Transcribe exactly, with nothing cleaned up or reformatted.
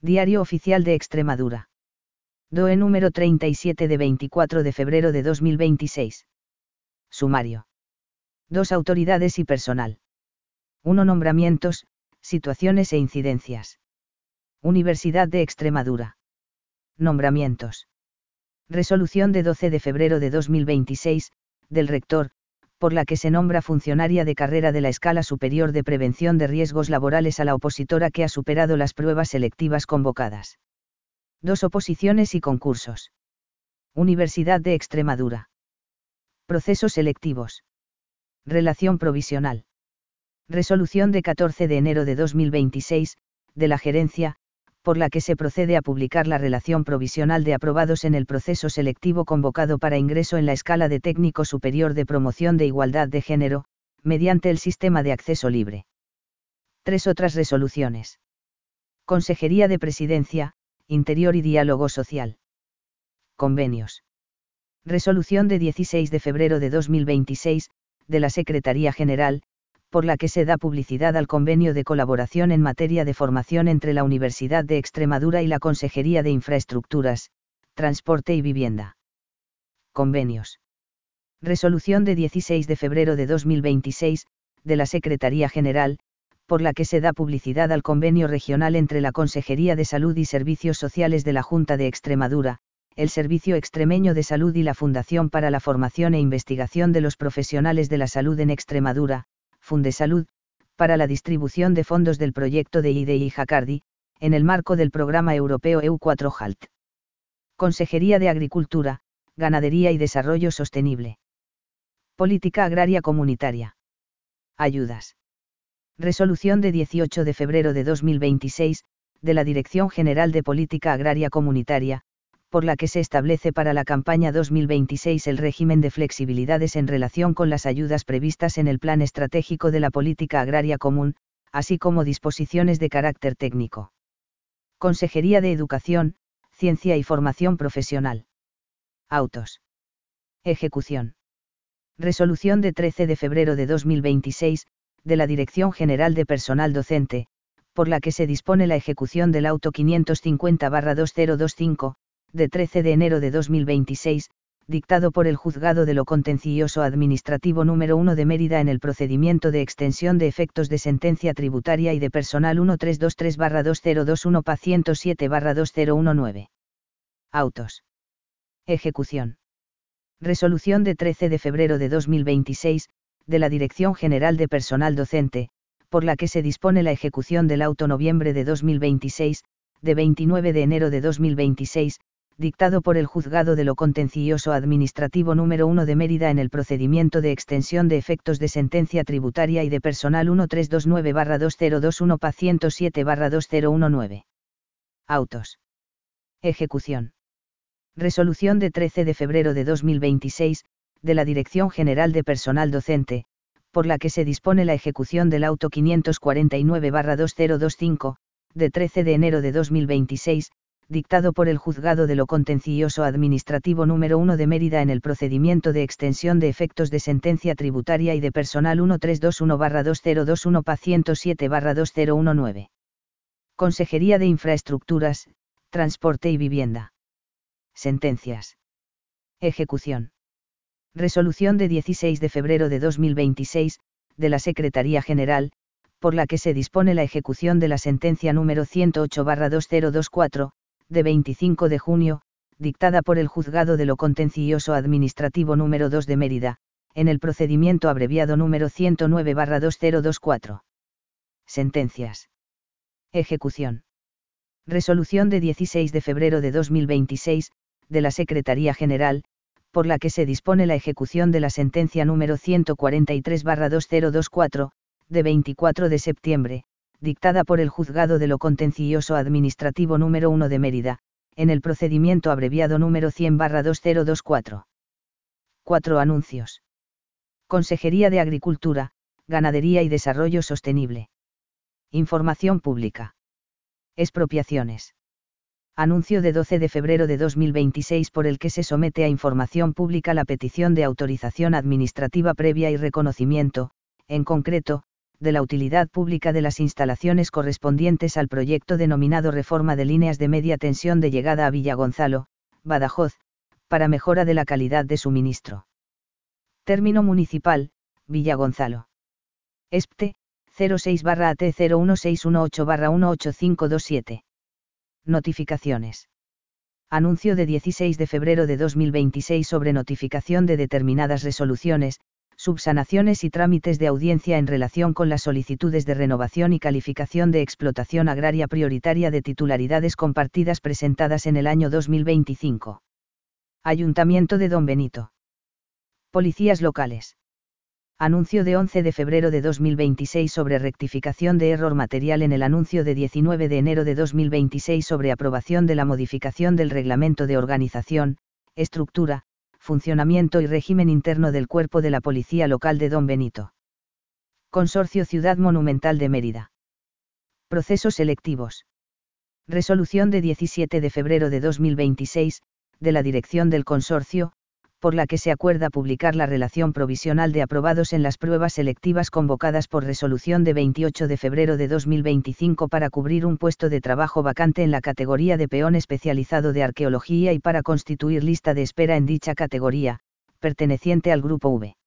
Diario Oficial de Extremadura. D O E número treinta y siete de veinticuatro de febrero de dos mil veintiséis. Sumario. Dos autoridades y personal. uno Nombramientos, situaciones e incidencias. Universidad de Extremadura. Nombramientos. Resolución de doce de febrero de dos mil veintiséis, del rector, por la que se nombra funcionaria de carrera de la Escala Superior de Prevención de Riesgos Laborales a la opositora que ha superado las pruebas selectivas convocadas. Dos oposiciones y concursos. Universidad de Extremadura. Procesos selectivos. Relación provisional. Resolución de catorce de enero de dos mil veintiséis, de la Gerencia, por la que se procede a publicar la relación provisional de aprobados en el proceso selectivo convocado para ingreso en la Escala de Técnico Superior de Promoción de Igualdad de Género, mediante el sistema de acceso libre. Tres otras resoluciones. Consejería de Presidencia, Interior y Diálogo Social. Convenios. Resolución de dieciséis de febrero de dos mil veintiséis, de la Secretaría General, por la que se da publicidad al convenio de colaboración en materia de formación entre la Universidad de Extremadura y la Consejería de Infraestructuras, Transporte y Vivienda. Convenios. Resolución de dieciséis de febrero de dos mil veintiséis, de la Secretaría General, por la que se da publicidad al convenio regional entre la Consejería de Salud y Servicios Sociales de la Junta de Extremadura, el Servicio Extremeño de Salud y la Fundación para la Formación e Investigación de los Profesionales de la Salud en Extremadura, Fundesalud, para la distribución de fondos del proyecto de I D I Jacardi, en el marco del programa europeo E U cuatro H A L T. Consejería de Agricultura, Ganadería y Desarrollo Sostenible. Política Agraria Comunitaria. Ayudas. Resolución de dieciocho de febrero de dos mil veintiséis, de la Dirección General de Política Agraria Comunitaria, por la que se establece para la campaña dos mil veintiséis el régimen de flexibilidades en relación con las ayudas previstas en el Plan Estratégico de la Política Agraria Común, así como disposiciones de carácter técnico. Consejería de Educación, Ciencia y Formación Profesional. Autos. Ejecución. Resolución de trece de febrero de dos mil veintiséis, de la Dirección General de Personal Docente, por la que se dispone la ejecución del auto quinientos cincuenta barra dos mil veinticinco, de trece de enero de dos mil veintiséis, dictado por el Juzgado de lo Contencioso Administrativo número uno de Mérida en el procedimiento de extensión de efectos de sentencia tributaria y de personal trescientos veintitrés barra dos mil veintiuno P A ciento siete barra dos mil diecinueve. Autos. Ejecución. Resolución de trece de febrero de dos mil veintiséis, de la Dirección General de Personal Docente, por la que se dispone la ejecución del auto noviembre de dos mil veintiséis, de veintinueve de enero de dos mil veintiséis, dictado por el Juzgado de lo Contencioso Administrativo número uno de Mérida en el procedimiento de extensión de efectos de sentencia tributaria y de personal trescientos veintinueve barra dos mil veintiuno P A ciento siete barra dos mil diecinueve. Autos. Ejecución. Resolución de trece de febrero de dos mil veintiséis, de la Dirección General de Personal Docente, por la que se dispone la ejecución del auto quinientos cuarenta y nueve barra dos mil veinticinco, de trece de enero de dos mil veintiséis, dictado por el Juzgado de lo Contencioso Administrativo número uno de Mérida en el procedimiento de extensión de efectos de sentencia tributaria y de personal trescientos veintiuno barra dos mil veintiuno P A ciento siete barra dos mil diecinueve. Consejería de Infraestructuras, Transporte y Vivienda. Sentencias. Ejecución. Resolución de dieciséis de febrero de dos mil veintiséis, de la Secretaría General, por la que se dispone la ejecución de la sentencia número ciento ocho barra dos mil veinticuatro, de veinticinco de junio, dictada por el Juzgado de lo Contencioso Administrativo número dos de Mérida, en el procedimiento abreviado número ciento nueve barra dos mil veinticuatro. Sentencias. Ejecución. Resolución de dieciséis de febrero de dos mil veintiséis, de la Secretaría General, por la que se dispone la ejecución de la sentencia número ciento cuarenta y tres barra dos mil veinticuatro, de veinticuatro de septiembre, dictada por el Juzgado de lo Contencioso Administrativo número uno de Mérida, en el procedimiento abreviado número cien barra dos mil veinticuatro. cuatro Anuncios. Consejería de Agricultura, Ganadería y Desarrollo Sostenible. Información pública. Expropiaciones. Anuncio de doce de febrero de dos mil veintiséis por el que se somete a información pública la petición de autorización administrativa previa y reconocimiento, en concreto, de la utilidad pública de las instalaciones correspondientes al proyecto denominado Reforma de Líneas de Media Tensión de llegada a Villagonzalo, Badajoz, para mejora de la calidad de suministro. Término municipal, Villagonzalo. E S P T E, cero seis barra A T cero uno seis uno ocho barra uno ocho cinco dos siete. Notificaciones. Anuncio de dieciséis de febrero de dos mil veintiséis sobre notificación de determinadas resoluciones, subsanaciones y trámites de audiencia en relación con las solicitudes de renovación y calificación de explotación agraria prioritaria de titularidades compartidas presentadas en el año dos mil veinticinco. Ayuntamiento de Don Benito. Policías locales. Anuncio de once de febrero de dos mil veintiséis sobre rectificación de error material en el anuncio de diecinueve de enero de dos mil veintiséis sobre aprobación de la modificación del reglamento de organización, estructura, funcionamiento y régimen interno del Cuerpo de la Policía Local de Don Benito. Consorcio Ciudad Monumental de Mérida. Procesos selectivos. Resolución de diecisiete de febrero de dos mil veintiséis, de la Dirección del Consorcio, por la que se acuerda publicar la relación provisional de aprobados en las pruebas selectivas convocadas por resolución de veintiocho de febrero de dos mil veinticinco para cubrir un puesto de trabajo vacante en la categoría de peón especializado de arqueología y para constituir lista de espera en dicha categoría, perteneciente al Grupo V.